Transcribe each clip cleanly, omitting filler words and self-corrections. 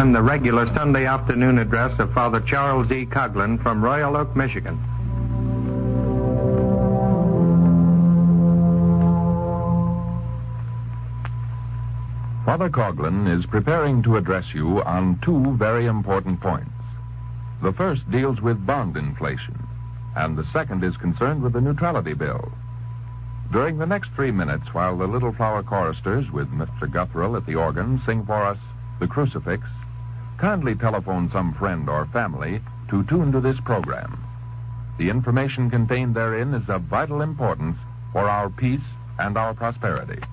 And the regular Sunday afternoon address of Father Charles E. Coughlin from Royal Oak, Michigan. Father Coughlin is preparing to address you on two very important points. The first deals with bond inflation, and the second is concerned with the neutrality bill. During the next 3 minutes, while the Little Flower choristers with Mr. Guthrell at the organ sing for us the Crucifix, kindly telephone some friend or family to tune to this program. The information contained therein is of vital importance for our peace and our prosperity.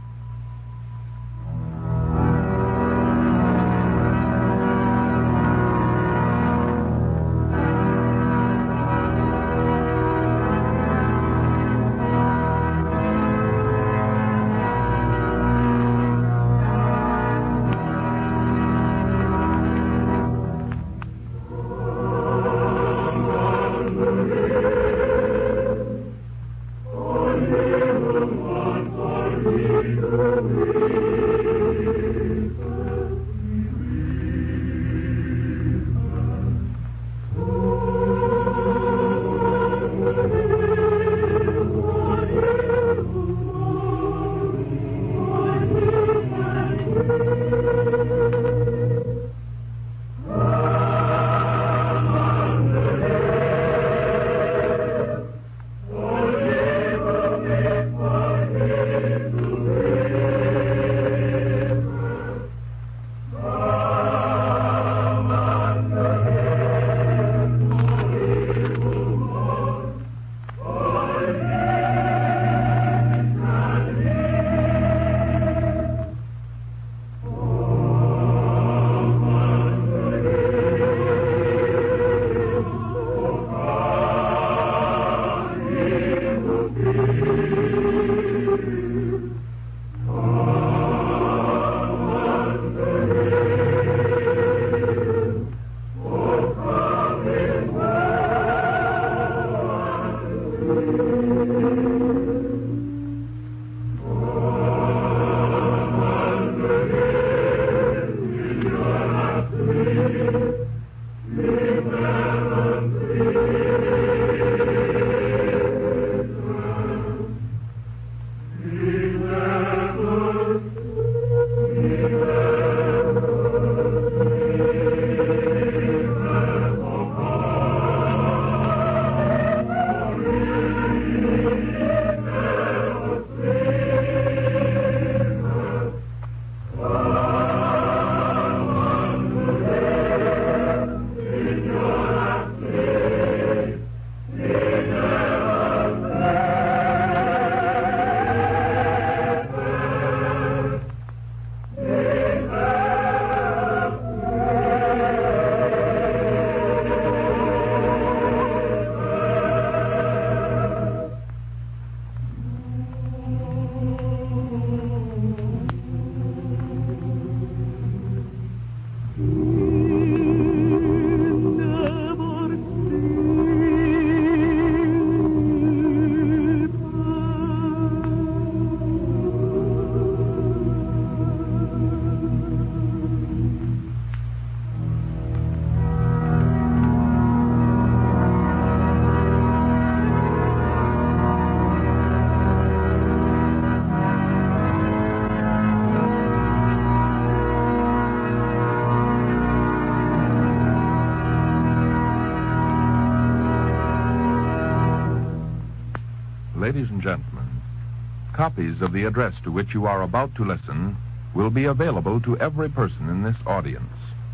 Ladies and gentlemen, copies of the address to which you are about to listen will be available to every person in this audience.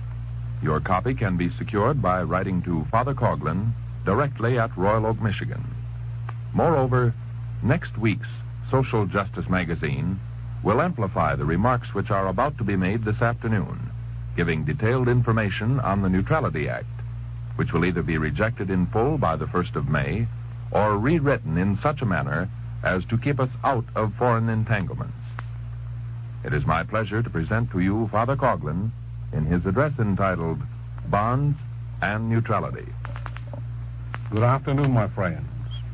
Your copy can be secured by writing to Father Coughlin directly at Royal Oak, Michigan. Moreover, next week's Social Justice magazine will amplify the remarks which are about to be made this afternoon, giving detailed information on the Neutrality Act, which will either be rejected in full by the 1st of May or rewritten in such a manner as to keep us out of foreign entanglements. It is my pleasure to present to you Father Coughlin in his address entitled Bonds and Neutrality. Good afternoon, my friends.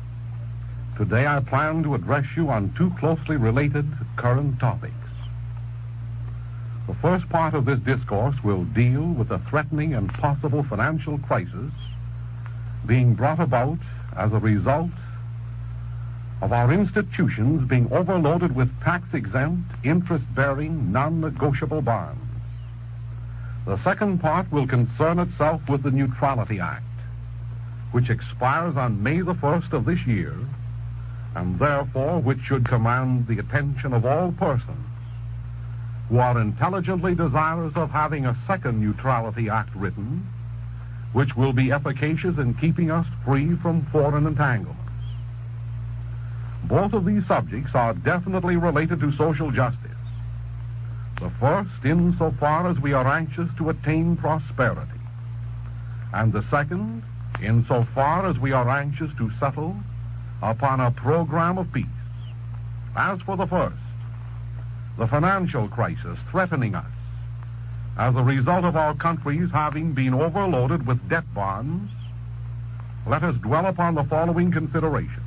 Today I plan to address you on two closely related current topics. The first part of this discourse will deal with the threatening and possible financial crisis being brought about as a result of our institutions being overloaded with tax-exempt, interest-bearing, non-negotiable bonds. The second part will concern itself with the Neutrality Act, which expires on May the 1st of this year, and therefore which should command the attention of all persons who are intelligently desirous of having a second Neutrality Act written, which will be efficacious in keeping us free from foreign entanglements. Both of these subjects are definitely related to social justice. The first, insofar as we are anxious to attain prosperity, and the second, insofar as we are anxious to settle upon a program of peace. As for the first, the financial crisis threatening us as a result of our countries having been overloaded with debt bonds, let us dwell upon the following considerations.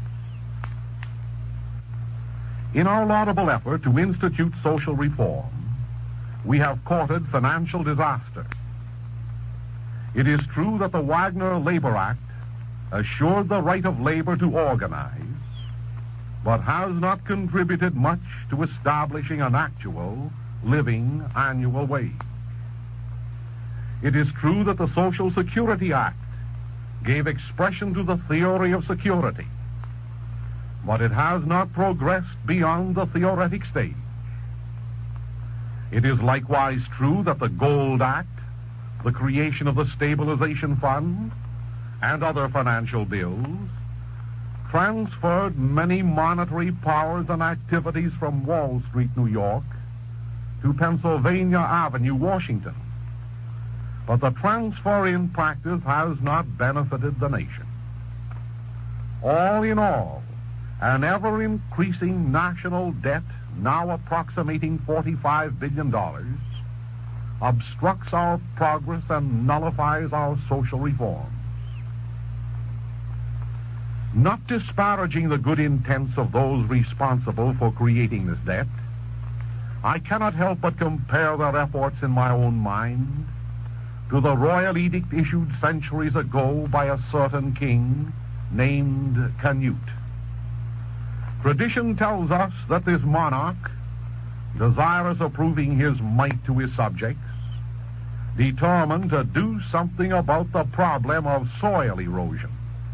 In our laudable effort to institute social reform, we have courted financial disaster. It is true that the Wagner Labor Act assured the right of labor to organize, but has not contributed much to establishing an actual, living annual wage. It is true that the Social Security Act gave expression to the theory of security, but it has not progressed beyond the theoretic stage. It is likewise true that the Gold Act, the creation of the Stabilization Fund, and other financial bills transferred many monetary powers and activities from Wall Street, New York, to Pennsylvania Avenue, Washington. But the transfer in practice has not benefited the nation. All in all, an ever-increasing national debt, now approximating $45 billion, obstructs our progress and nullifies our social reforms. Not disparaging the good intents of those responsible for creating this debt, I cannot help but compare their efforts in my own mind to the royal edict issued centuries ago by a certain king named Canute. Tradition tells us that this monarch, desirous of proving his might to his subjects, determined to do something about the problem of soil erosion.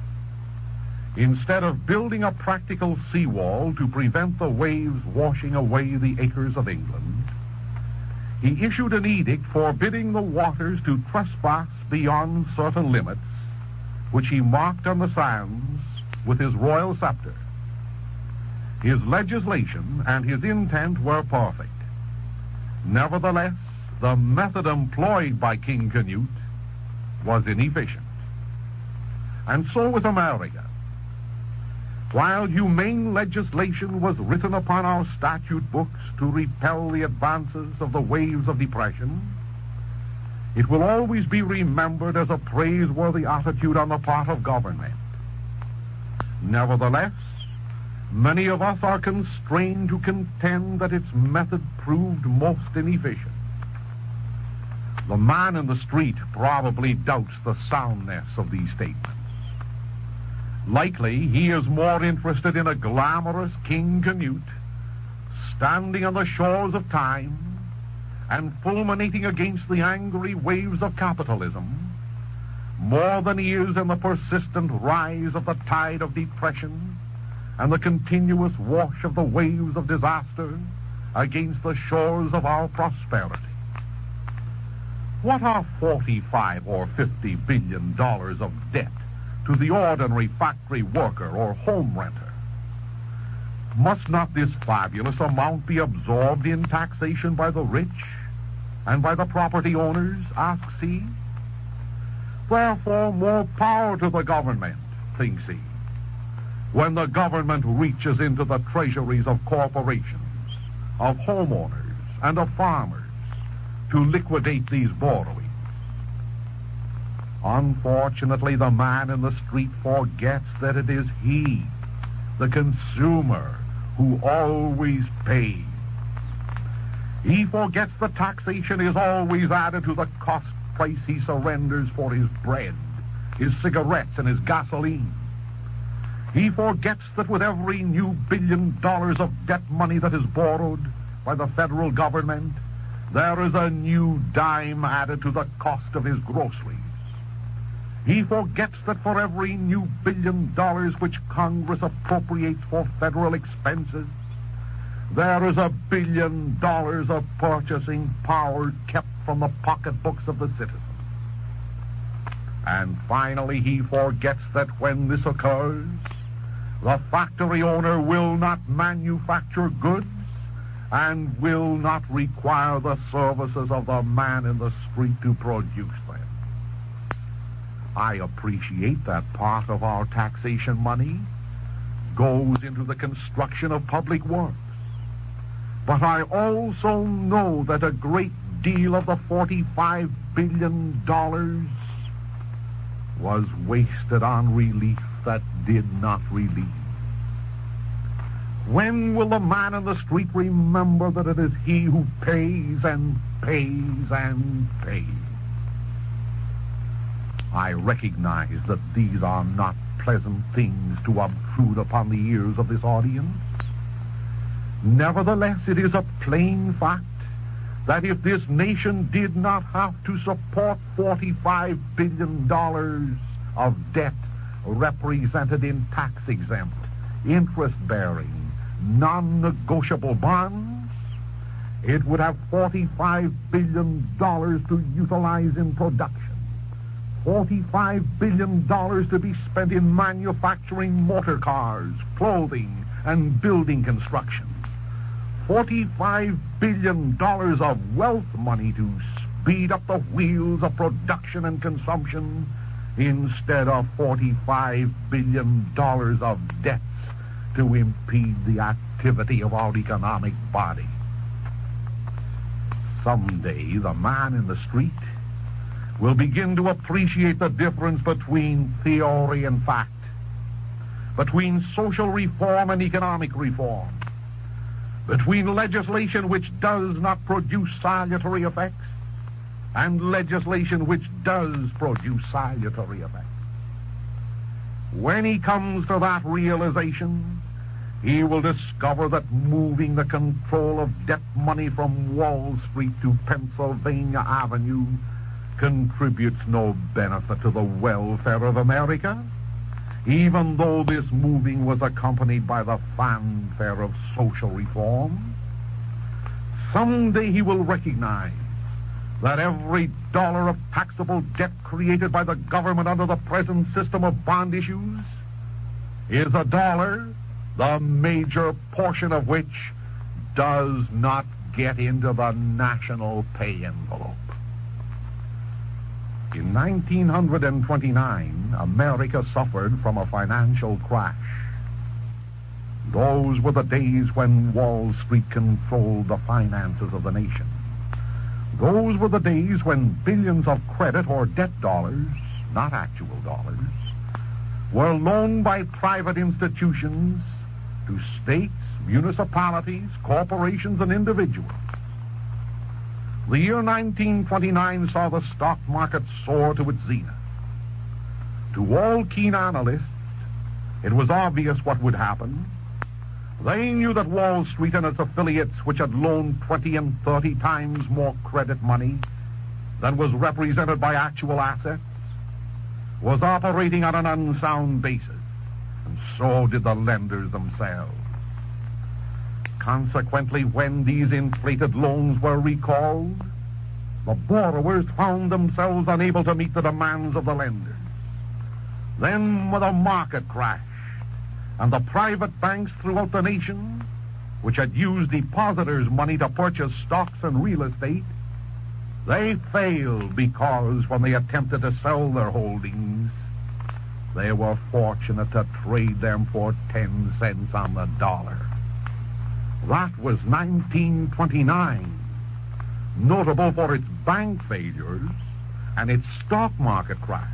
Instead of building a practical seawall to prevent the waves washing away the acres of England, he issued an edict forbidding the waters to trespass beyond certain limits, which he marked on the sands with his royal scepter. His legislation and his intent were perfect. Nevertheless, the method employed by King Canute was inefficient. And so with America. While humane legislation was written upon our statute books to repel the advances of the waves of depression, it will always be remembered as a praiseworthy attitude on the part of government. Nevertheless, many of us are constrained to contend that its method proved most inefficient. The man in the street probably doubts the soundness of these statements. Likely, he is more interested in a glamorous King Canute standing on the shores of time and fulminating against the angry waves of capitalism more than he is in the persistent rise of the tide of depression and the continuous wash of the waves of disaster against the shores of our prosperity. What are 45 or 50 billion dollars of debt to the ordinary factory worker or home renter? Must not this fabulous amount be absorbed in taxation by the rich and by the property owners, asks he? Therefore, more power to the government, thinks he, when the government reaches into the treasuries of corporations, of homeowners, and of farmers to liquidate these borrowings. Unfortunately, the man in the street forgets that it is he, the consumer, who always pays. He forgets that taxation is always added to the cost price he surrenders for his bread, his cigarettes, and his gasoline. He forgets that with every new $1 billion of debt money that is borrowed by the federal government, there is a new dime added to the cost of his groceries. He forgets that for every new $1 billion which Congress appropriates for federal expenses, there is $1 billion of purchasing power kept from the pocketbooks of the citizens. And finally, he forgets that when this occurs, the factory owner will not manufacture goods and will not require the services of the man in the street to produce them. I appreciate that part of our taxation money goes into the construction of public works. But I also know that a great deal of the $45 billion was wasted on relief that did not relieve. When will the man in the street remember that it is he who pays and pays and pays? I recognize that these are not pleasant things to obtrude upon the ears of this audience. Nevertheless, it is a plain fact that if this nation did not have to support $45 billion of debt represented in tax-exempt, interest-bearing, non-negotiable bonds, it would have $45 billion to utilize in production, $45 billion to be spent in manufacturing motor cars, clothing, and building construction, $45 billion of wealth money to speed up the wheels of production and consumption instead of $45 billion of debts to impede the activity of our economic body. Someday, the man in the street will begin to appreciate the difference between theory and fact, between social reform and economic reform, between legislation which does not produce salutary effects and legislation which does produce salutary effects. When he comes to that realization, he will discover that moving the control of debt money from Wall Street to Pennsylvania Avenue contributes no benefit to the welfare of America, even though this moving was accompanied by the fanfare of social reform. Someday he will recognize that every dollar of taxable debt created by the government under the present system of bond issues is a dollar, the major portion of which does not get into the national pay envelope. In 1929, America suffered from a financial crash. Those were the days when Wall Street controlled the finances of the nation. Those were the days when billions of credit or debt dollars, not actual dollars, were loaned by private institutions to states, municipalities, corporations, and individuals. The year 1929 saw the stock market soar to its zenith. To all keen analysts, it was obvious what would happen. They knew that Wall Street and its affiliates, which had loaned 20 and 30 times more credit money than was represented by actual assets, was operating on an unsound basis, and so did the lenders themselves. Consequently, when these inflated loans were recalled, the borrowers found themselves unable to meet the demands of the lenders. Then the market crashed, and the private banks throughout the nation, which had used depositors' money to purchase stocks and real estate, they failed because when they attempted to sell their holdings, they were fortunate to trade them for 10 cents on the dollar. That was 1929, notable for its bank failures and its stock market crash.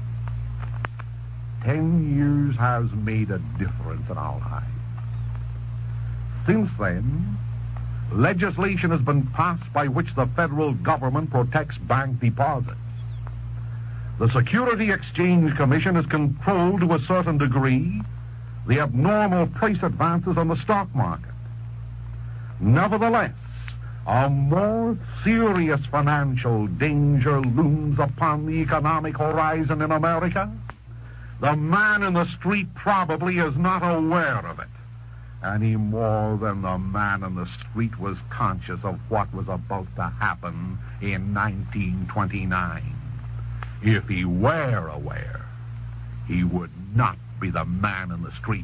10 years has made a difference in our lives. Since then, legislation has been passed by which the federal government protects bank deposits. The Security Exchange Commission has controlled to a certain degree the abnormal price advances on the stock market. Nevertheless, a more serious financial danger looms upon the economic horizon in America. The man in the street probably is not aware of it, any more than the man in the street was conscious of what was about to happen in 1929. If he were aware, he would not be the man in the street.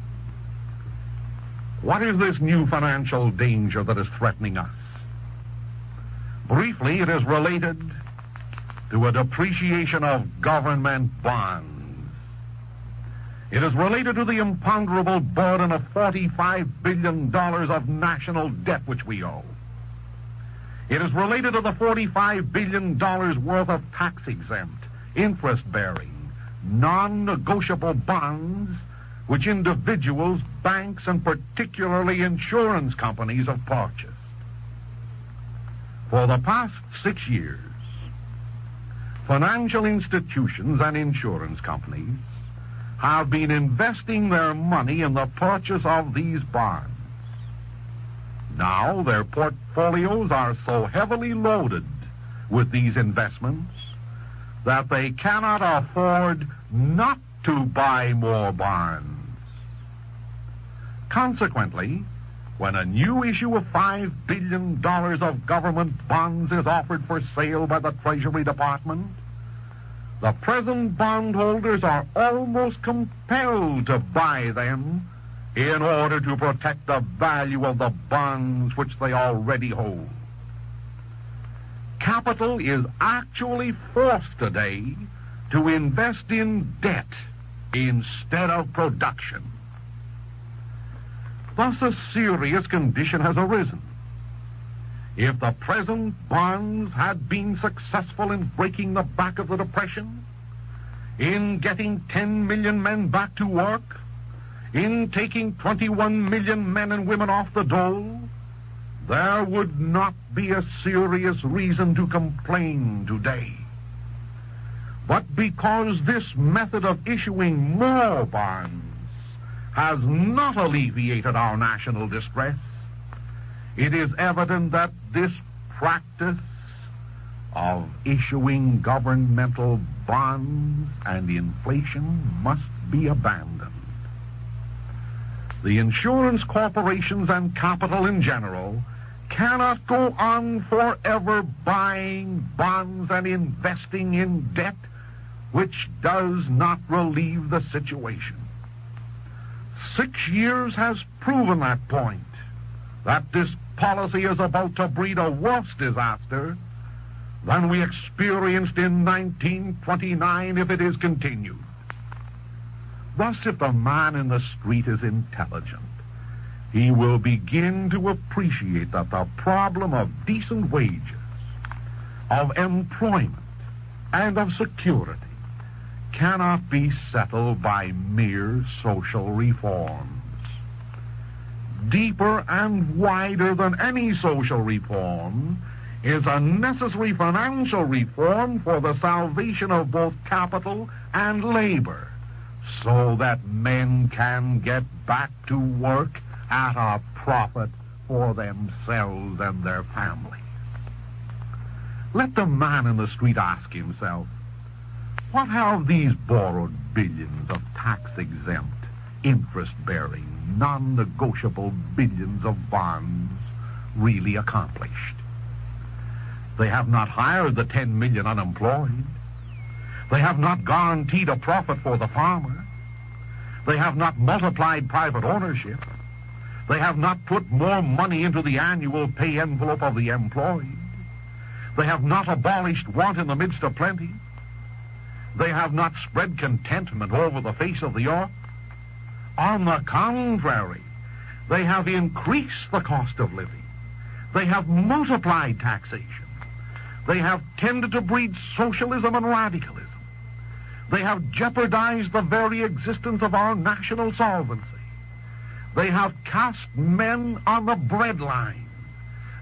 What is this new financial danger that is threatening us? Briefly, it is related to a depreciation of government bonds. It is related to the imponderable burden of $45 billion of national debt which we owe. It is related to the $45 billion worth of tax-exempt, interest-bearing, non-negotiable bonds which individuals, banks, and particularly insurance companies have purchased. For the past 6 years, financial institutions and insurance companies have been investing their money in the purchase of these bonds. Now their portfolios are so heavily loaded with these investments that they cannot afford not to buy more bonds. Consequently, when a new issue of $5 billion of government bonds is offered for sale by the Treasury Department, the present bondholders are almost compelled to buy them in order to protect the value of the bonds which they already hold. Capital is actually forced today to invest in debt instead of production. Thus, a serious condition has arisen. If the present bonds had been successful in breaking the back of the Depression, in getting 10 million men back to work, in taking 21 million men and women off the dole, there would not be a serious reason to complain today. But because this method of issuing more bonds has not alleviated our national distress, it is evident that this practice of issuing governmental bonds and inflation must be abandoned. The insurance corporations and capital in general cannot go on forever buying bonds and investing in debt which does not relieve the situation. 6 years has proven that point, that this policy is about to breed a worse disaster than we experienced in 1929 if it is continued. Thus, if the man in the street is intelligent, he will begin to appreciate that the problem of decent wages, of employment, and of security cannot be settled by mere social reforms. Deeper and wider than any social reform is a necessary financial reform for the salvation of both capital and labor, so that men can get back to work at a profit for themselves and their families. Let the man in the street ask himself, what have these borrowed billions of tax-exempt, interest-bearing, non-negotiable billions of bonds really accomplished? They have not hired the 10 million unemployed. They have not guaranteed a profit for the farmer. They have not multiplied private ownership. They have not put more money into the annual pay envelope of the employed. They have not abolished want in the midst of plenty. They have not spread contentment over the face of the earth. On the contrary, they have increased the cost of living. They have multiplied taxation. They have tended to breed socialism and radicalism. They have jeopardized the very existence of our national solvency. They have cast men on the breadlines.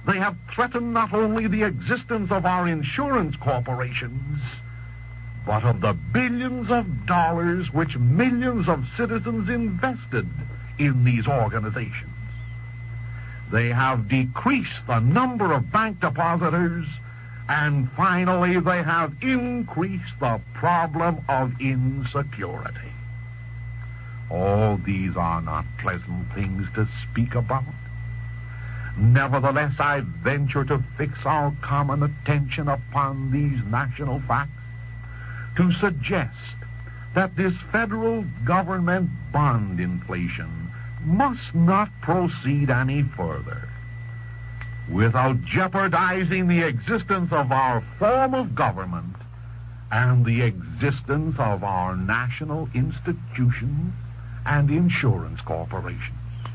They have threatened not only the existence of our insurance corporations, but of the billions of dollars which millions of citizens invested in these organizations. They have decreased the number of bank depositors, and finally they have increased the problem of insecurity. All these are not pleasant things to speak about. Nevertheless, I venture to fix our common attention upon these national facts, to suggest that this federal government bond inflation must not proceed any further without jeopardizing the existence of our form of government and the existence of our national institutions and insurance corporations.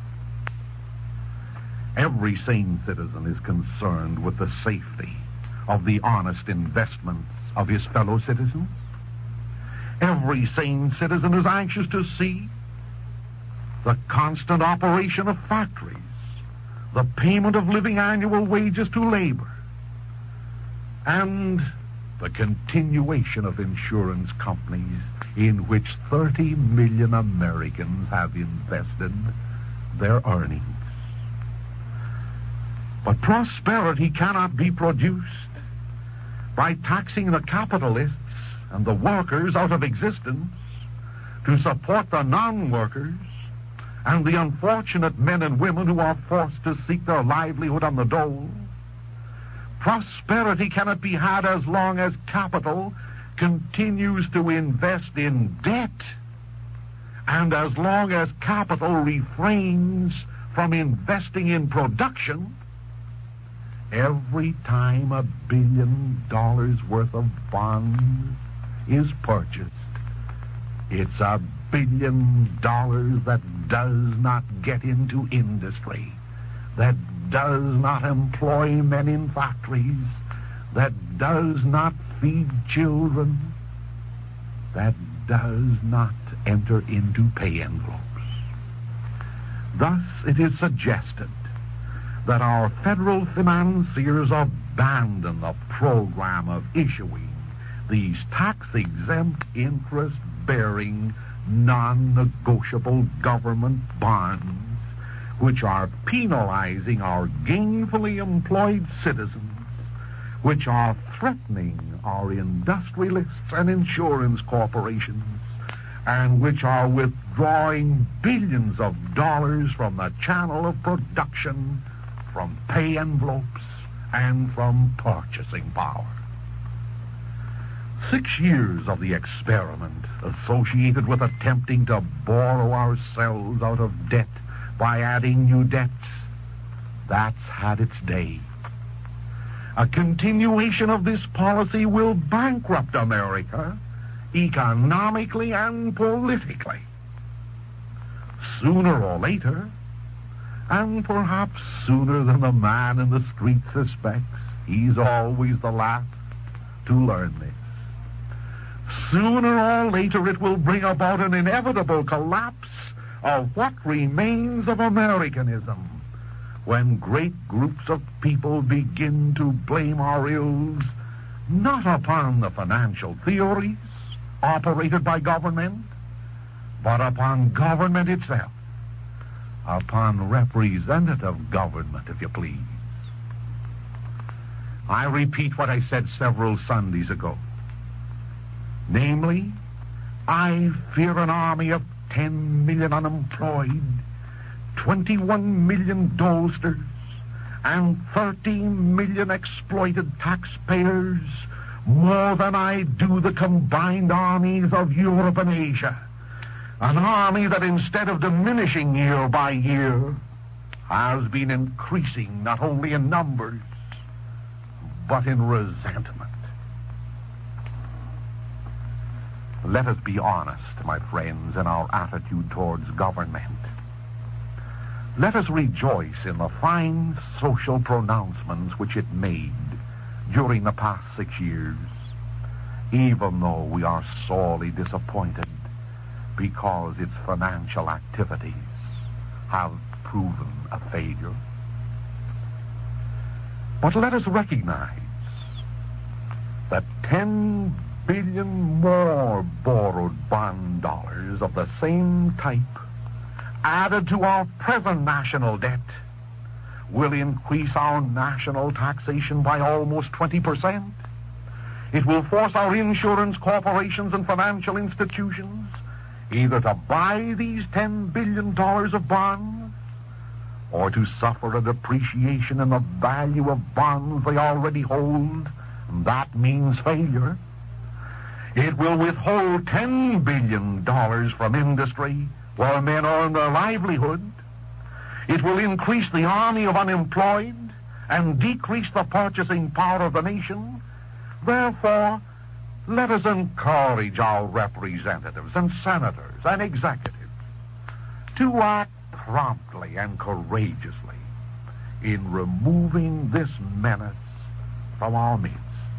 Every sane citizen is concerned with the safety of the honest investments of his fellow citizens. Every sane citizen is anxious to see the constant operation of factories, the payment of living annual wages to labor, and the continuation of insurance companies in which 30 million Americans have invested their earnings. But prosperity cannot be produced by taxing the capitalists and the workers out of existence to support the non-workers and the unfortunate men and women who are forced to seek their livelihood on the dole. Prosperity cannot be had as long as capital continues to invest in debt, and as long as capital refrains from investing in production. Every time $1 billion worth of bonds is purchased, it's $1 billion that does not get into industry, that does not employ men in factories, that does not feed children, that does not enter into pay envelopes. Thus, it is suggested that our federal financiers abandon the program of issuing these tax-exempt, interest-bearing, non-negotiable government bonds, which are penalizing our gainfully employed citizens, which are threatening our industrialists and insurance corporations, and which are withdrawing billions of dollars from the channel of production, from pay envelopes, and from purchasing power. 6 years of the experiment associated with attempting to borrow ourselves out of debt by adding new debts, that's had its day. A continuation of this policy will bankrupt America economically and politically. Sooner or later, and perhaps sooner than the man in the street suspects, he's always the last to learn this. Sooner or later it will bring about an inevitable collapse of what remains of Americanism, when great groups of people begin to blame our ills not upon the financial theories operated by government, but upon government itself, upon representative government, if you please. I repeat what I said several Sundays ago. Namely, I fear an army of 10 million unemployed, 21 million dolesters, and 13 million exploited taxpayers more than I do the combined armies of Europe and Asia. An army that, instead of diminishing year by year, has been increasing not only in numbers, but in resentment. Let us be honest, my friends, in our attitude towards government. Let us rejoice in the fine social pronouncements which it made during the past 6 years, even though we are sorely disappointed because its financial activities have proven a failure. But let us recognize that 10 billion more borrowed bond dollars of the same type added to our present national debt will increase our national taxation by almost 20%. It will force our insurance corporations and financial institutions either to buy these $10 billion of bonds or to suffer a depreciation in the value of bonds they already hold, and that means failure. It will withhold $10 billion from industry where men earn their livelihood. It will increase the army of unemployed and decrease the purchasing power of the nation. Therefore, let us encourage our representatives and senators and executives to act promptly and courageously in removing this menace from our midst.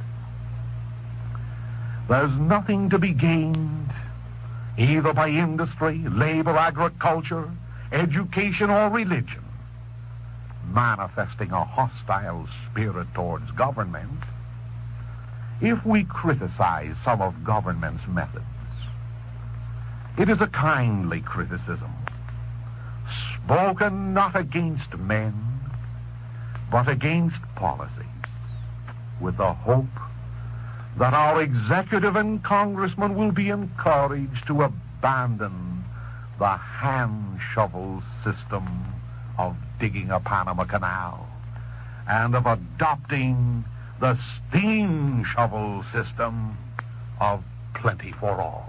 There's nothing to be gained either by industry, labor, agriculture, education, or religion manifesting a hostile spirit towards government if we criticize some of government's methods. It is a kindly criticism, spoken not against men, but against policies, with the hope that our executive and congressmen will be encouraged to abandon the hand shovel system of digging a Panama Canal and of adopting the steam shovel system of plenty for all.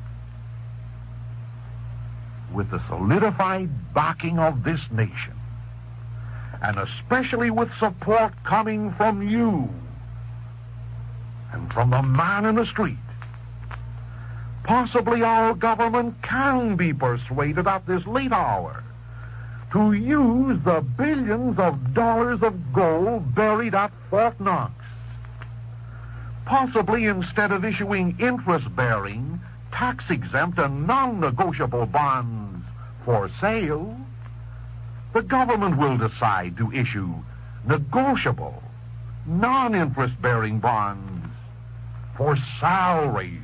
With the solidified backing of this nation, and especially with support coming from you and from the man in the street, possibly our government can be persuaded at this late hour to use the billions of dollars of gold buried at Fort Knox. Possibly instead of issuing interest-bearing, tax-exempt, and non-negotiable bonds for sale, the government will decide to issue negotiable, non-interest-bearing bonds for salaries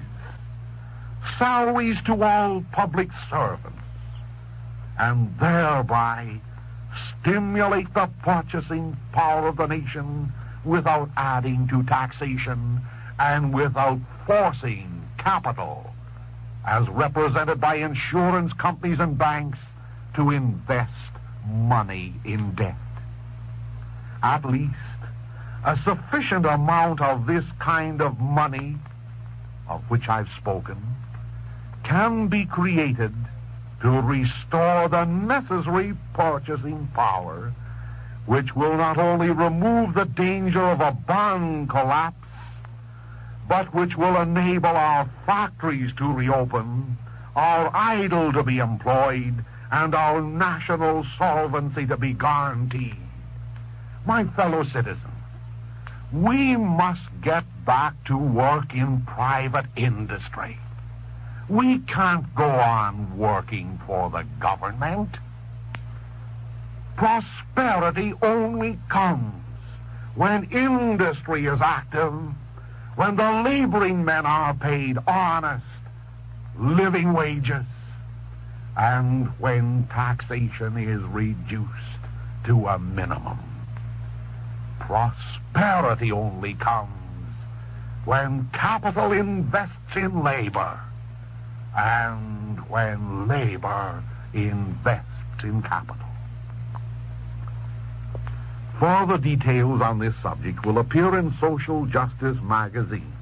to all public servants, and thereby stimulate the purchasing power of the nation without adding to taxation and without forcing capital, as represented by insurance companies and banks, to invest money in debt. At least a sufficient amount of this kind of money, of which I've spoken, can be created to restore the necessary purchasing power, which will not only remove the danger of a bond collapse, but which will enable our factories to reopen, our idle to be employed, and our national solvency to be guaranteed. My fellow citizens, we must get back to work in private industry. We can't go on working for the government. Prosperity only comes when industry is active, when the laboring men are paid honest living wages, and when taxation is reduced to a minimum. Prosperity only comes when capital invests in labor, and when labor invests in capital. Further details on this subject will appear in Social Justice magazine.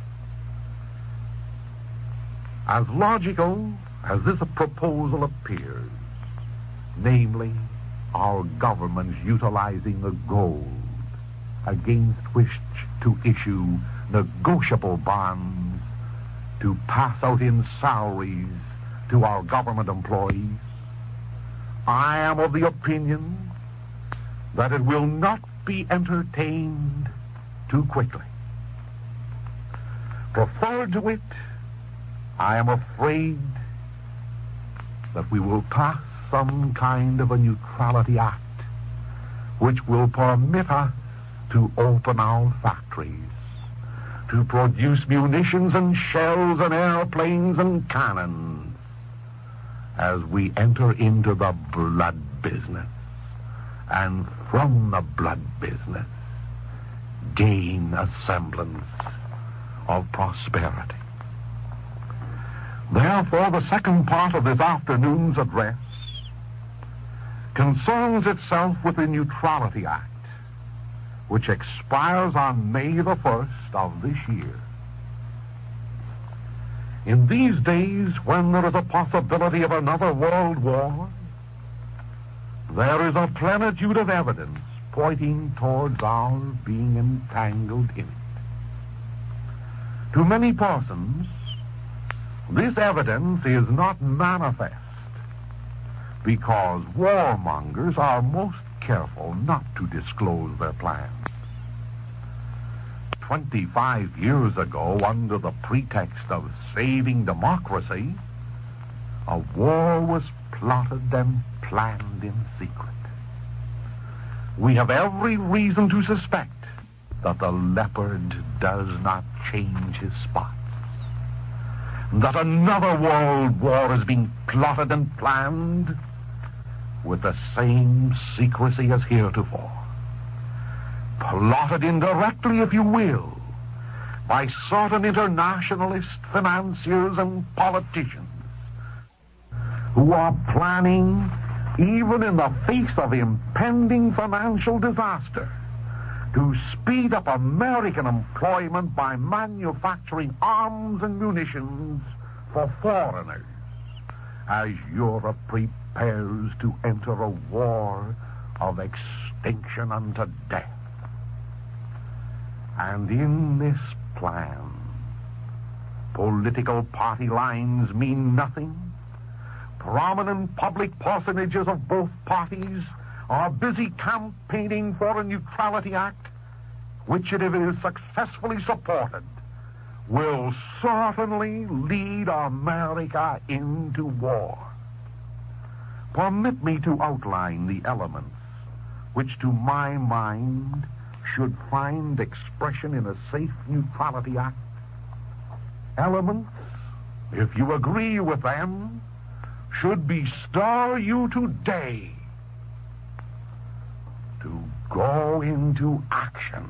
As logical as this proposal appears, namely, our government's utilizing the gold against which to issue negotiable bonds to pass out in salaries to our government employees, I am of the opinion that it will not be entertained too quickly. Preferred to it, I am afraid that we will pass some kind of a neutrality act which will permit us to open our factories, to produce munitions and shells and airplanes and cannons, as we enter into the blood business, and from the blood business gain a semblance of prosperity. Therefore, the second part of this afternoon's address concerns itself with the Neutrality Act, which expires on May the 1st of this year. In these days, when there is a possibility of another world war, there is a plenitude of evidence pointing towards our being entangled in it. To many persons, this evidence is not manifest because warmongers are most careful not to disclose their plans. 25 years ago, under the pretext of saving democracy, a war was plotted and planned in secret. We have every reason to suspect that the leopard does not change his spots, that another world war is being plotted and planned with the same secrecy as heretofore. Plotted indirectly, if you will, by certain internationalist financiers and politicians who are planning, even in the face of impending financial disaster, to speed up American employment by manufacturing arms and munitions for foreigners, as Europe prepares to enter a war of extinction unto death. And in this plan, political party lines mean nothing. Prominent public personages of both parties are busy campaigning for a Neutrality Act, which, if it is successfully supported, will certainly lead America into war. Permit me to outline the elements which, to my mind, should find expression in a safe Neutrality Act. Elements, if you agree with them, should bestir you today to go into action.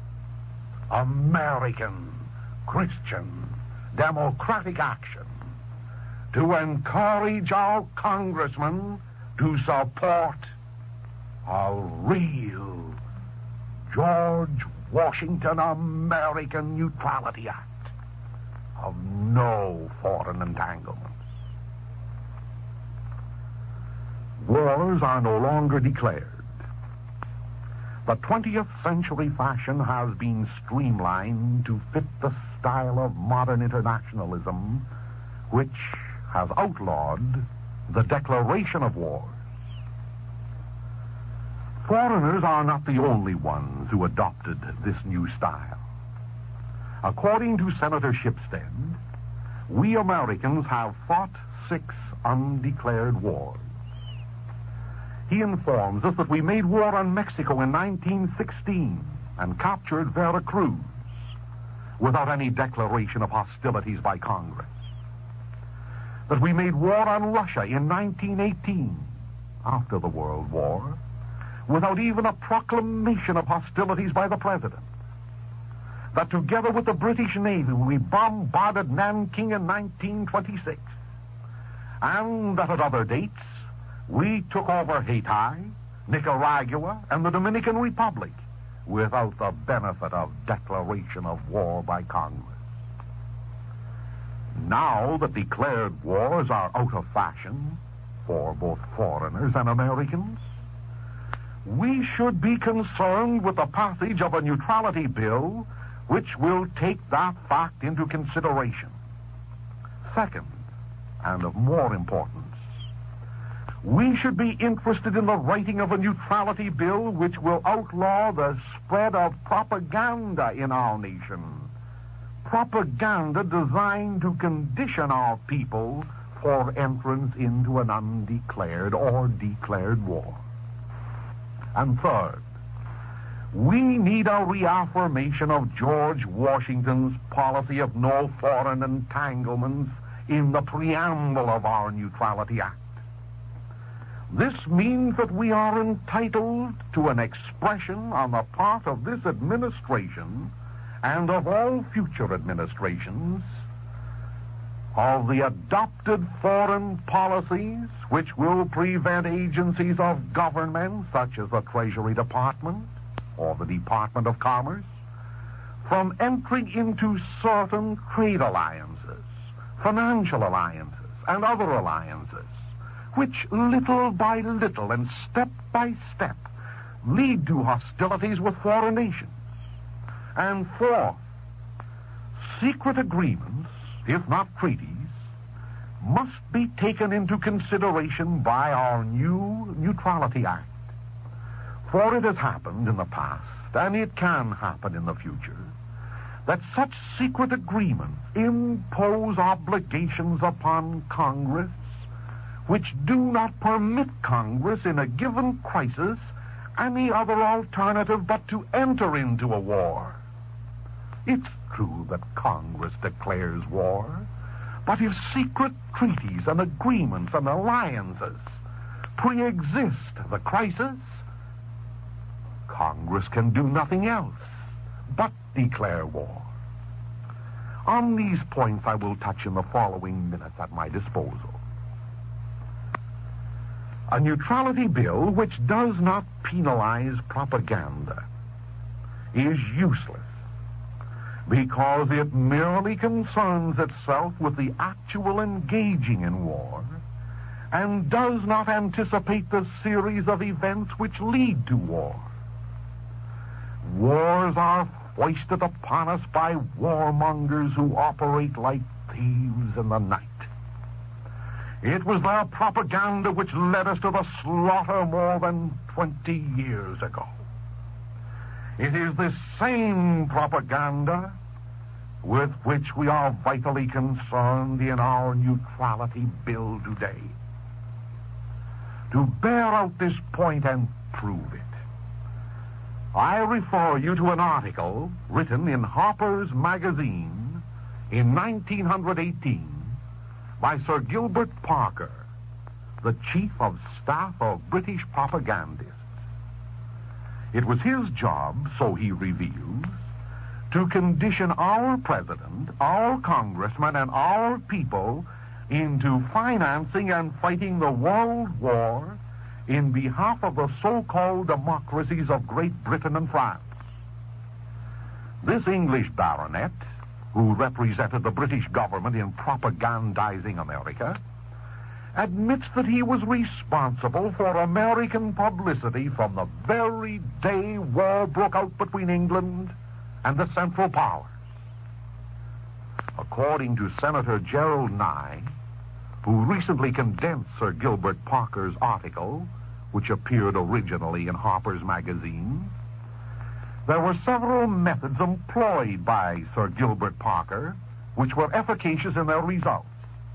American, Christian, democratic action, to encourage our congressmen to support a real George Washington American Neutrality Act of no foreign entanglements. Wars are no longer declared. The 20th century fashion has been streamlined to fit the style of modern internationalism, which has outlawed the declaration of wars. Foreigners are not the only ones who adopted this new style. According to Senator Shipstead, we Americans have fought 6 undeclared wars. He informs us that we made war on Mexico in 1916 and captured Veracruz without any declaration of hostilities by Congress. That we made war on Russia in 1918, after the World War, without even a proclamation of hostilities by the President. That together with the British Navy, we bombarded Nanking in 1926. And that at other dates, we took over Haiti, Nicaragua, and the Dominican Republic without the benefit of declaration of war by Congress. Now that declared wars are out of fashion for both foreigners and Americans, we should be concerned with the passage of a neutrality bill which will take that fact into consideration. Second, and of more importance, we should be interested in the writing of a neutrality bill which will outlaw the spread of propaganda in our nation. Propaganda designed to condition our people for entrance into an undeclared or declared war. And third, We need a reaffirmation of George Washington's policy of no foreign entanglements in the preamble of our Neutrality Act. This means that we are entitled to an expression on the part of this administration and of all future administrations of the adopted foreign policies which will prevent agencies of government such as the Treasury Department or the Department of Commerce from entering into certain trade alliances, financial alliances, and other alliances which little by little and step by step lead to hostilities with foreign nations. And fourth, secret agreements, if not treaties, must be taken into consideration by our new Neutrality Act. For it has happened in the past, and it can happen in the future, that such secret agreements impose obligations upon Congress which do not permit Congress in a given crisis any other alternative but to enter into a war. It's true that Congress declares war, but if secret treaties and agreements and alliances pre-exist the crisis, Congress can do nothing else but declare war. On these points I will touch in the following minutes at my disposal. A neutrality bill which does not penalize propaganda is useless because it merely concerns itself with the actual engaging in war and does not anticipate the series of events which lead to war. Wars are foisted upon us by warmongers who operate like thieves in the night. It was their propaganda which led us to the slaughter more than 20 years ago. It is this same propaganda with which we are vitally concerned in our neutrality bill today. To bear out this point and prove it, I refer you to an article written in Harper's Magazine in 1918 by Sir Gilbert Parker, the Chief of Staff of British propagandists. It was his job, so he reveals, to condition our president, our congressmen, and our people into financing and fighting the world war in behalf of the so-called democracies of Great Britain and France. This English baronet, who represented the British government in propagandizing America, admits that he was responsible for American publicity from the very day war broke out between England and the Central Powers. According to Senator Gerald Nye, who recently condensed Sir Gilbert Parker's article, which appeared originally in Harper's Magazine, there were several methods employed by Sir Gilbert Parker which were efficacious in their results.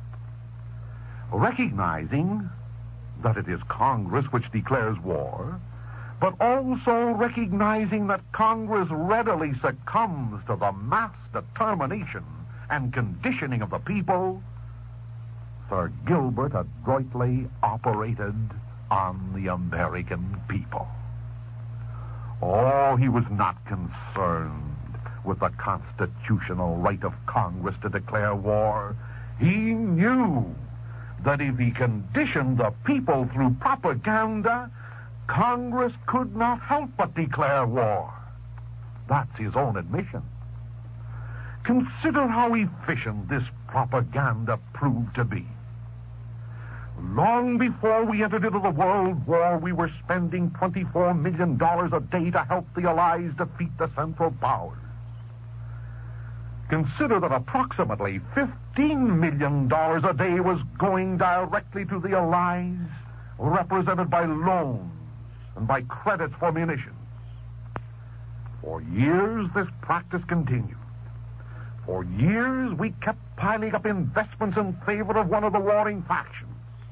Recognizing that it is Congress which declares war, but also recognizing that Congress readily succumbs to the mass determination and conditioning of the people, Sir Gilbert adroitly operated on the American people. Oh, he was not concerned with the constitutional right of Congress to declare war. He knew that if he conditioned the people through propaganda, Congress could not help but declare war. That's his own admission. Consider how efficient this propaganda proved to be. Long before we entered into the World War, we were spending $24 million a day to help the Allies defeat the Central Powers. Consider that approximately $15 million a day was going directly to the Allies, represented by loans and by credits for munitions. For years, this practice continued. For years, we kept piling up investments in favor of one of the warring factions.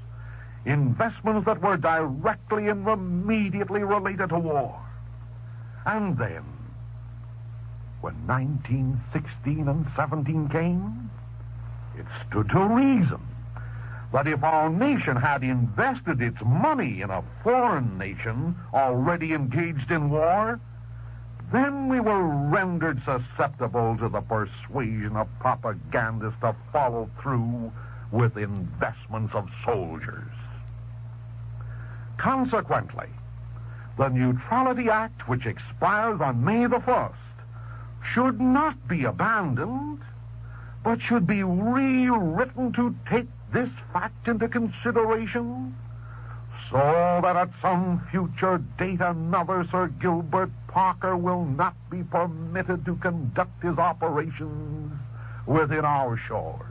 Investments that were directly and immediately related to war. And then, when 1916 and 17 came, it stood to reason that if our nation had invested its money in a foreign nation already engaged in war, then we were rendered susceptible to the persuasion of propagandists to follow through with investments of soldiers. Consequently, the Neutrality Act, which expires on May the 1st, should not be abandoned, but should be rewritten to take this fact into consideration, so that at some future date another Sir Gilbert Parker will not be permitted to conduct his operations within our shores.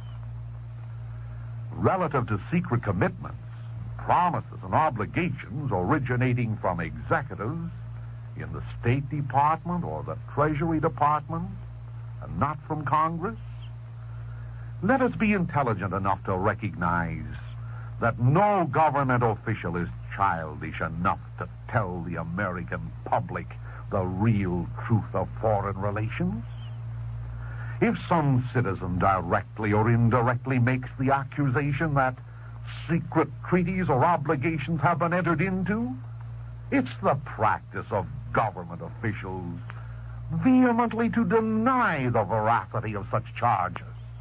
Relative to secret commitments, promises, and obligations originating from executives in the State Department or the Treasury Department, and not from Congress, let us be intelligent enough to recognize that no government official is childish enough to tell the American public the real truth of foreign relations. If some citizen directly or indirectly makes the accusation that secret treaties or obligations have been entered into, it's the practice of government officials vehemently to deny the veracity of such charges.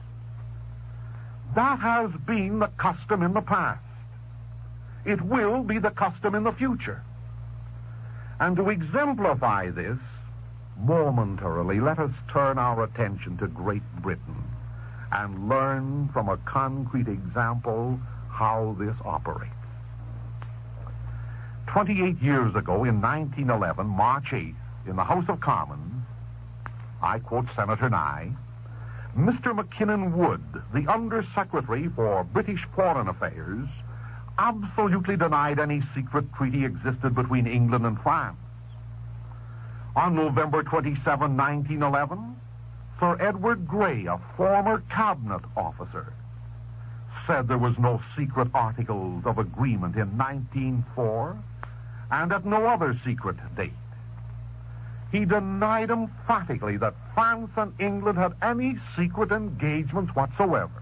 That has been the custom in the past. It will be the custom in the future. And to exemplify this, momentarily, let us turn our attention to Great Britain and learn from a concrete example how this operates. 28 years ago, in 1911, March 8th, in the House of Commons, I quote Senator Nye, Mr. Mackinnon Wood, the Undersecretary for British Foreign Affairs, absolutely denied any secret treaty existed between England and France. On November 27, 1911, Sir Edward Grey, a former cabinet officer, said there was no secret articles of agreement in 1904 and at no other secret date. He denied emphatically that France and England had any secret engagements whatsoever.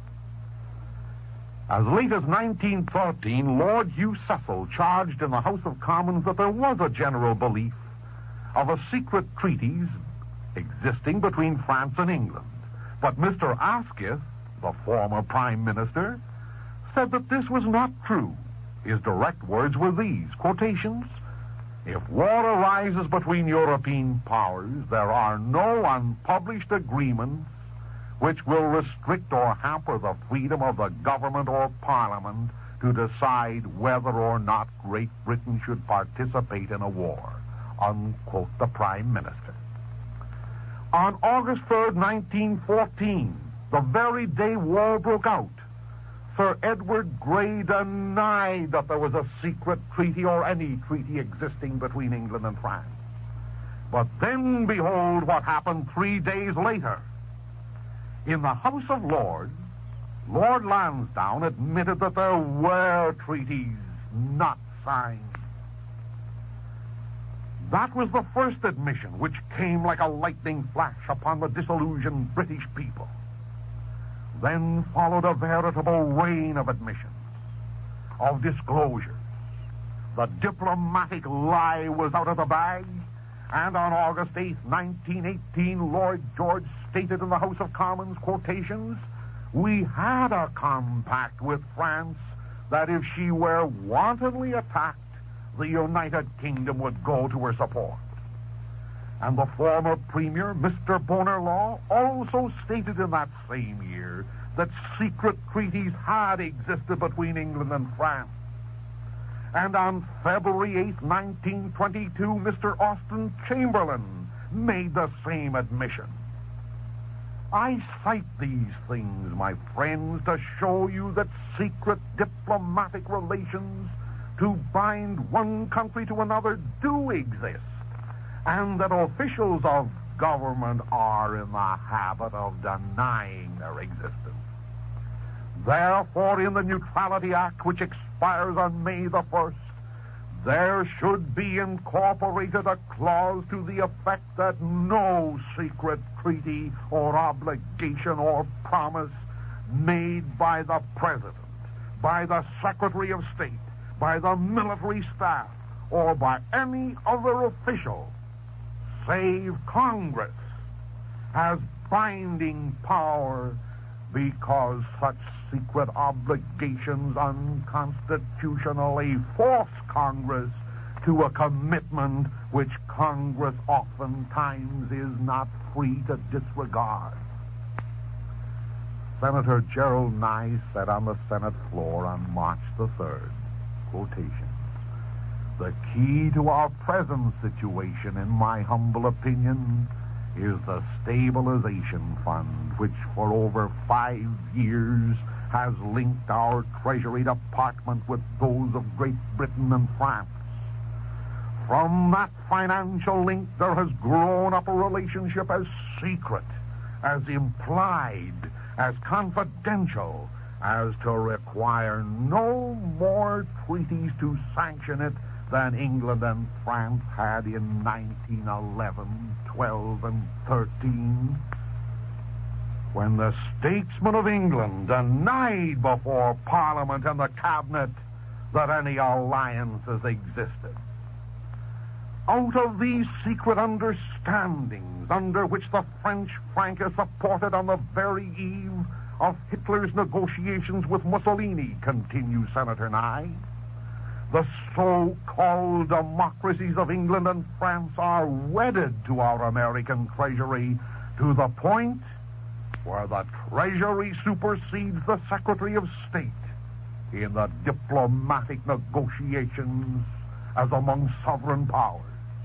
As late as 1913, Lord Hugh Cecil charged in the House of Commons that there was a general belief of a secret treaties existing between France and England. But Mr. Asquith, the former Prime Minister, said that this was not true. His direct words were these, quotations, "If war arises between European powers, there are no unpublished agreements which will restrict or hamper the freedom of the government or parliament to decide whether or not Great Britain should participate in a war," unquote the Prime Minister. On August 3rd, 1914, the very day war broke out, Sir Edward Grey denied that there was a secret treaty or any treaty existing between England and France. But then behold what happened 3 days later. In the House of Lords, Lord Lansdowne admitted that there were treaties not signed. That was the first admission which came like a lightning flash upon the disillusioned British people. Then followed a veritable rain of admissions, of disclosures. The diplomatic lie was out of the bag, and on August 8th, 1918, Lord George stated in the House of Commons, quotations, "We had a compact with France that if she were wantonly attacked, the United Kingdom would go to her support." And the former Premier, Mr. Bonar Law, also stated in that same year that secret treaties had existed between England and France. And on February 8, 1922, Mr. Austin Chamberlain made the same admission. I cite these things, my friends, to show you that secret diplomatic relations to bind one country to another do exist, and that officials of government are in the habit of denying their existence. Therefore, in the Neutrality Act, which expires on May the 1st, there should be incorporated a clause to the effect that no secret treaty or obligation or promise made by the President, by the Secretary of State, by the military staff, or by any other official, save Congress, has binding power, because such secret obligations unconstitutionally force Congress to a commitment which Congress oftentimes is not free to disregard. Senator Gerald Nye said on the Senate floor on March the 3rd, quotation, "The key to our present situation, in my humble opinion, is the Stabilization Fund, which for over 5 years has linked our Treasury Department with those of Great Britain and France. From that financial link, there has grown up a relationship as secret, as implied, as confidential, as to require no more treaties to sanction it than England and France had in 1911, 12, and 13, when the statesmen of England denied before Parliament and the Cabinet that any alliances existed. Out of these secret understandings, under which the French franc is supported on the very eve of Hitler's negotiations with Mussolini," continues Senator Nye, "the so-called democracies of England and France are wedded to our American Treasury to the point where the Treasury supersedes the Secretary of State in the diplomatic negotiations as among sovereign powers."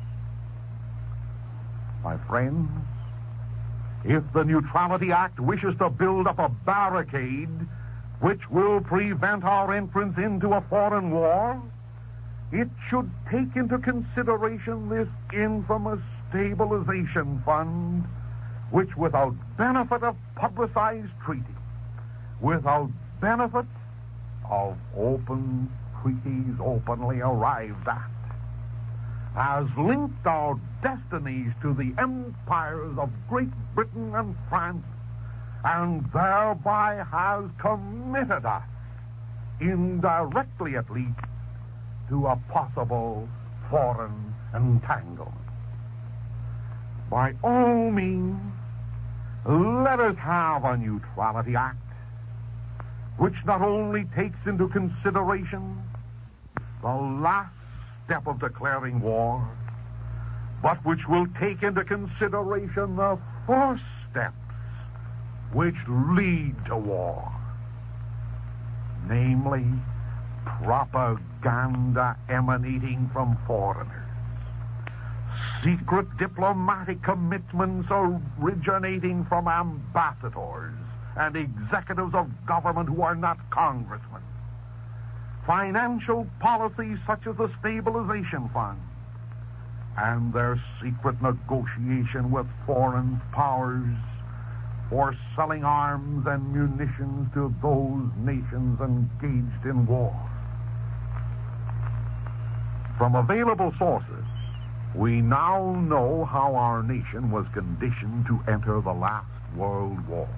My friends, if the Neutrality Act wishes to build up a barricade which will prevent our entrance into a foreign war, it should take into consideration this infamous Stabilization Fund, which, without benefit of publicized treaty, without benefit of open treaties openly arrived at, has linked our destinies to the empires of Great Britain and France, and thereby has committed us, indirectly at least, to a possible foreign entanglement. By all means, let us have a Neutrality Act which not only takes into consideration the last step of declaring war, but which will take into consideration the first steps which lead to war, namely propaganda emanating from foreigners, secret diplomatic commitments originating from ambassadors and executives of government who are not congressmen, financial policies such as the Stabilization Fund, and their secret negotiation with foreign powers for selling arms and munitions to those nations engaged in war. From available sources, we now know how our nation was conditioned to enter the last World War.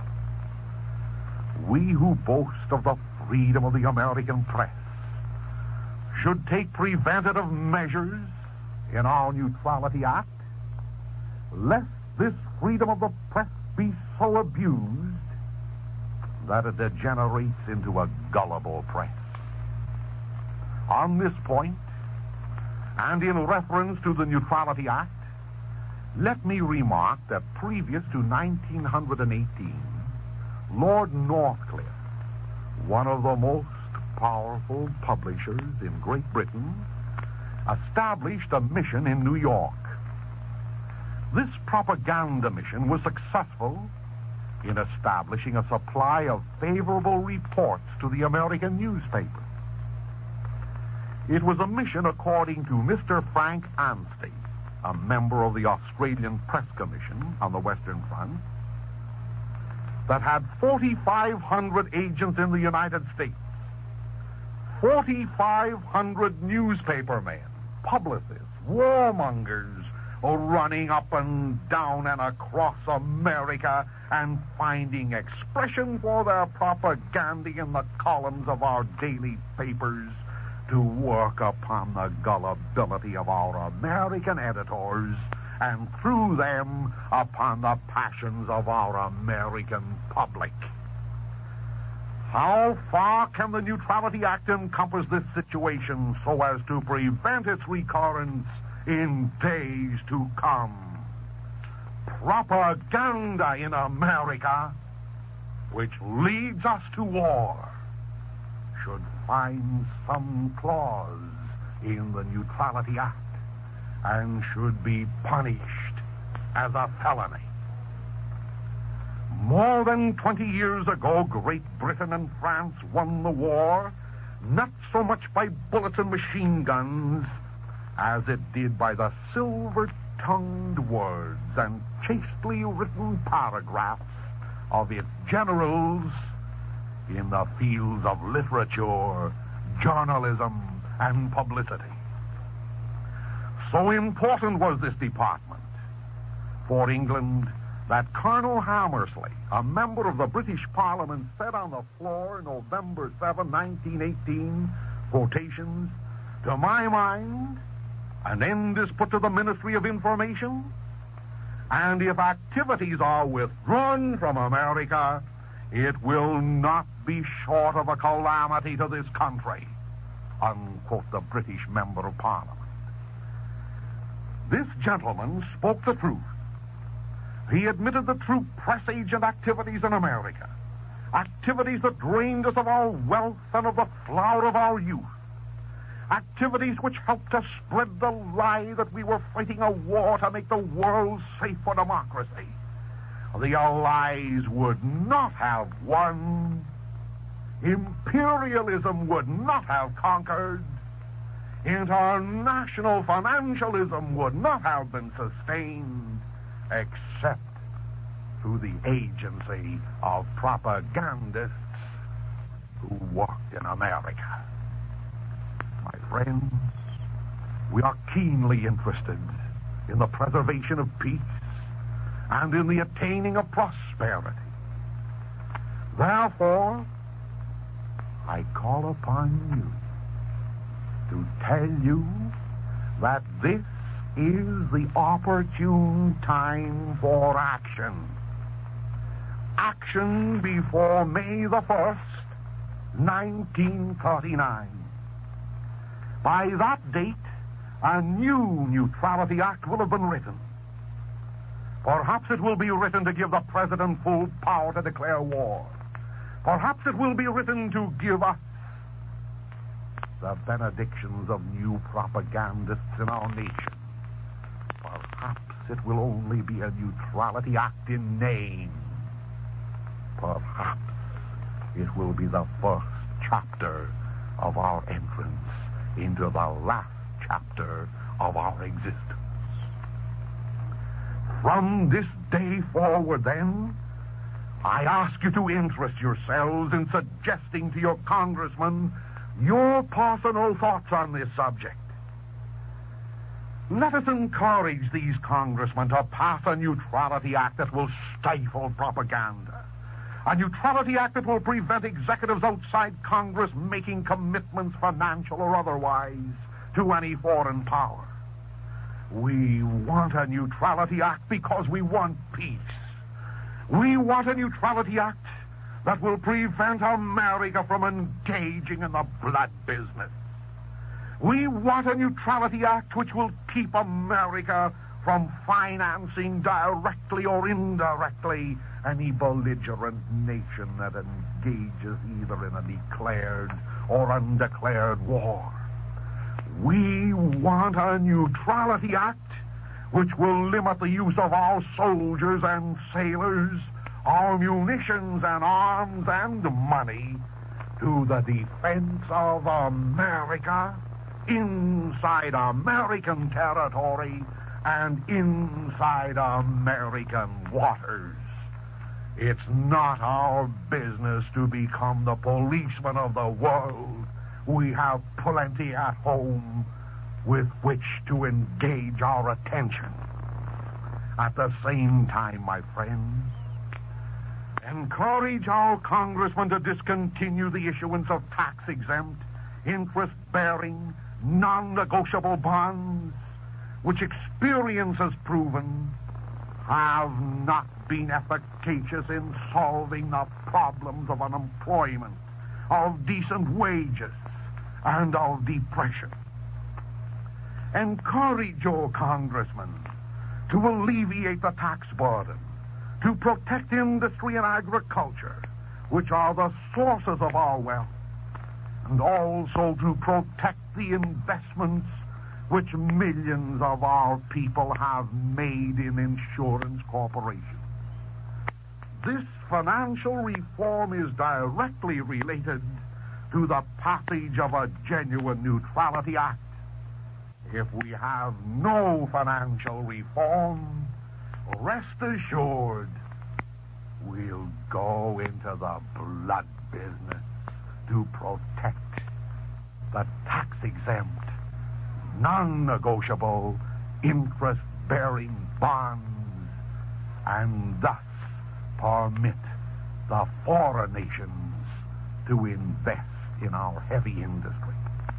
We who boast of the freedom of the American press should take preventative measures in our Neutrality Act, lest this freedom of the press be so abused that it degenerates into a gullible press. On this point, and in reference to the Neutrality Act, let me remark that previous to 1918, Lord Northcliffe, one of the most powerful publishers in Great Britain, established a mission in New York. This propaganda mission was successful in establishing a supply of favorable reports to the American newspapers. It was a mission, according to Mr. Frank Anstey, a member of the Australian Press Commission on the Western Front, that had 4,500 agents in the United States, 4,500 newspaper men, publicists, warmongers, running up and down and across America and finding expression for their propaganda in the columns of our daily papers to work upon the gullibility of our American editors and through them upon the passions of our American public. How far can the Neutrality Act encompass this situation so as to prevent its recurrence in days to come? Propaganda in America, which leads us to war, should find some clause in the Neutrality Act and should be punished as a felony. More than 20 years ago, Great Britain and France won the war, not so much by bullets and machine guns as it did by the silver-tongued words and chastely written paragraphs of its generals in the fields of literature, journalism, and publicity. So important was this department for England that Colonel Hammersley, a member of the British Parliament, said on the floor November 7, 1918, quotations, "To my mind, an end is put to the Ministry of Information, and if activities are withdrawn from America, it will not be short of a calamity to this country," unquote the British Member of Parliament. This gentleman spoke the truth. He admitted the true press agent activities in America, activities that drained us of our wealth and of the flower of our youth, activities which helped to spread the lie that we were fighting a war to make the world safe for democracy. The Allies would not have won. Imperialism would not have conquered. International financialism would not have been sustained except through the agency of propagandists who worked in America. My friends, we are keenly interested in the preservation of peace and in the attaining of prosperity. Therefore, I call upon you to tell you that this is the opportune time for action. Action before May the 1st, 1939. By that date, a new Neutrality Act will have been written. Perhaps it will be written to give the President full power to declare war. Perhaps it will be written to give us the benedictions of new propagandists in our nation. Perhaps it will only be a Neutrality Act in name. Perhaps it will be the first chapter of our entrance into the last chapter of our existence. From this day forward, then, I ask you to interest yourselves in suggesting to your congressman your personal thoughts on this subject. Let us encourage these congressmen to pass a Neutrality Act that will stifle propaganda. A Neutrality Act that will prevent executives outside Congress making commitments, financial or otherwise, to any foreign power. We want a Neutrality Act because we want peace. We want a Neutrality Act that will prevent America from engaging in the blood business. We want a Neutrality Act which will keep America from financing directly or indirectly any belligerent nation that engages either in a declared or undeclared war. We want a Neutrality Act which will limit the use of our soldiers and sailors, our munitions and arms and money to the defense of America inside American territory and inside American waters. It's not our business to become the policemen of the world. we have plenty at home with which to engage our attention. At the same time, my friends, encourage our congressmen to discontinue the issuance of tax-exempt, interest-bearing, non-negotiable bonds, which experience has proven have not been efficacious in solving the problems of unemployment, of decent wages, and of depression. Encourage your congressmen to alleviate the tax burden, to protect industry and agriculture, which are the sources of our wealth, and also to protect the investments which millions of our people have made in insurance corporations. This financial reform is directly related to the passage of a genuine Neutrality Act. If we have no financial reform, rest assured we'll go into the blood business to protect the tax-exempt, non-negotiable, interest-bearing bonds, and thus permit the foreign nations to invest in our heavy industry.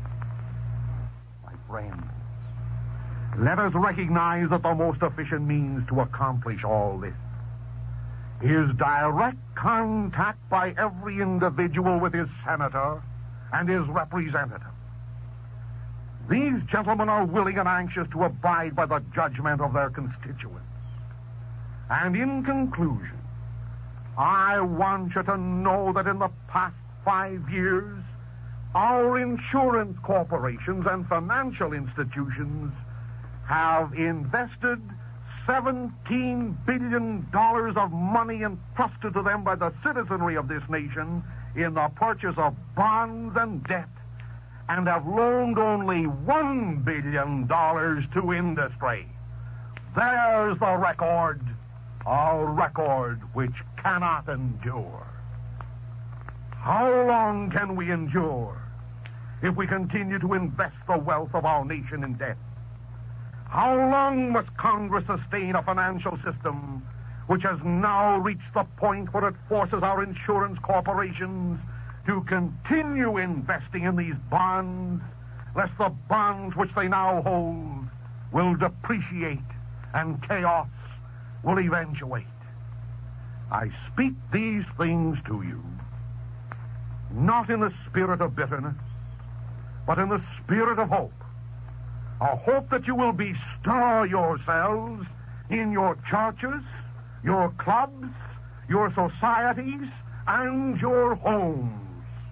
My friends, let us recognize that the most efficient means to accomplish all this is direct contact by every individual with his senator and his representative. These gentlemen are willing and anxious to abide by the judgment of their constituents. And in conclusion, I want you to know that in the past 5 years, our insurance corporations and financial institutions have invested $17 billion of money entrusted to them by the citizenry of this nation in the purchase of bonds and debt, and have loaned only $1 billion to industry. There's the record, a record which cannot endure. How long can we endure if we continue to invest the wealth of our nation in debt? How long must Congress sustain a financial system which has now reached the point where it forces our insurance corporations to continue investing in these bonds, lest the bonds which they now hold will depreciate and chaos will eventuate? I speak these things to you, not in the spirit of bitterness, but in the spirit of hope. A hope that you will bestir yourselves in your churches, your clubs, your societies, and your homes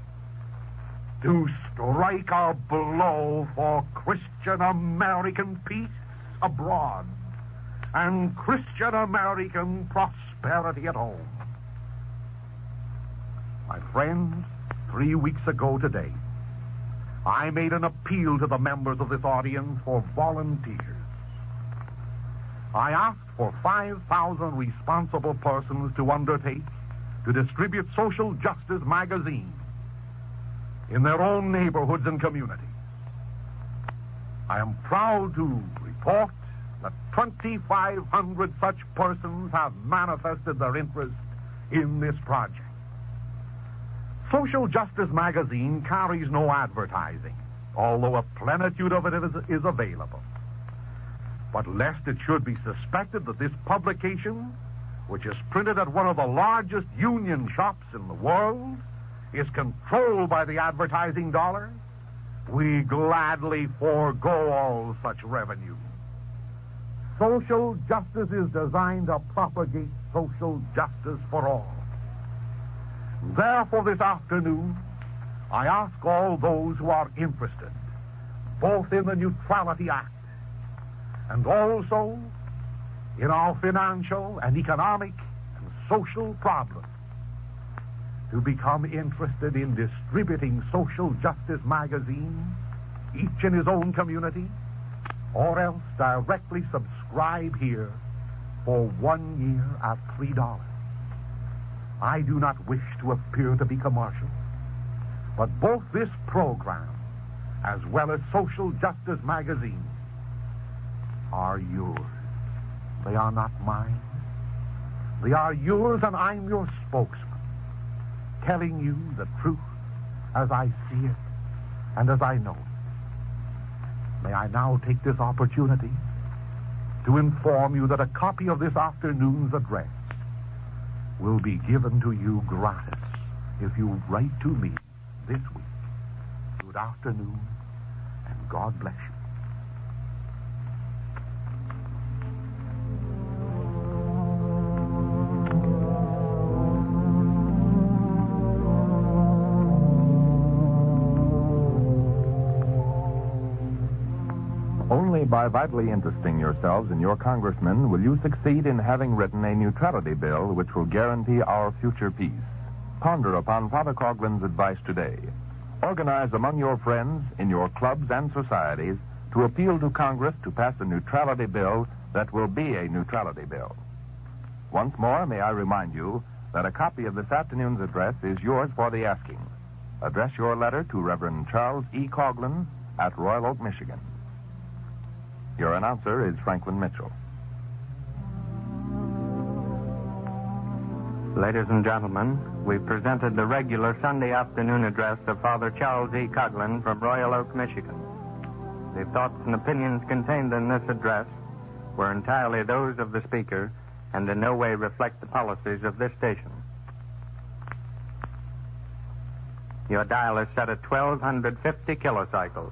to strike a blow for Christian American peace abroad and Christian American prosperity at home. My friends, 3 weeks ago today, I made an appeal to the members of this audience for volunteers. I asked for 5,000 responsible persons to undertake to distribute Social Justice magazines in their own neighborhoods and communities. I am proud to report that 2,500 such persons have manifested their interest in this project. Social Justice magazine carries no advertising, although a plenitude of it is available. But lest it should be suspected that this publication, which is printed at one of the largest union shops in the world, is controlled by the advertising dollar, we gladly forego all such revenue. Social justice is designed to propagate social justice for all. Therefore, this afternoon, I ask all those who are interested, both in the Neutrality Act and also in our financial and economic and social problems, to become interested in distributing Social Justice magazines, each in his own community, or else directly subscribe here for 1 year at $3. I do not wish to appear to be commercial, But both this program, as well as Social Justice Magazine, are yours. They are not mine. They are yours, and I'm your spokesman, telling you the truth as I see it and as I know it. May I now take this opportunity to inform you that a copy of this afternoon's address will be given to you gratis if you write to me this week. Good afternoon, and God bless you. Only by vitally interesting yourselves in your congressman will you succeed in having written a neutrality bill which will guarantee our future peace. Ponder upon Father Coughlin's advice today. Organize among your friends, in your clubs and societies, to appeal to Congress to pass a neutrality bill that will be a neutrality bill. Once more, may I remind you that a copy of this afternoon's address is yours for the asking. Address your letter to Reverend Charles E. Coughlin at Royal Oak, Michigan. Your announcer is Franklin Mitchell. Ladies and gentlemen, we've presented the regular Sunday afternoon address of Father Charles E. Coughlin from Royal Oak, Michigan. The thoughts and opinions contained in this address were entirely those of the speaker and in no way reflect the policies of this station. Your dial is set at 1250 kilocycles.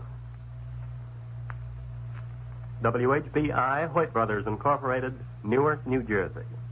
WHBI, Hoyt Brothers Incorporated, Newark, New Jersey.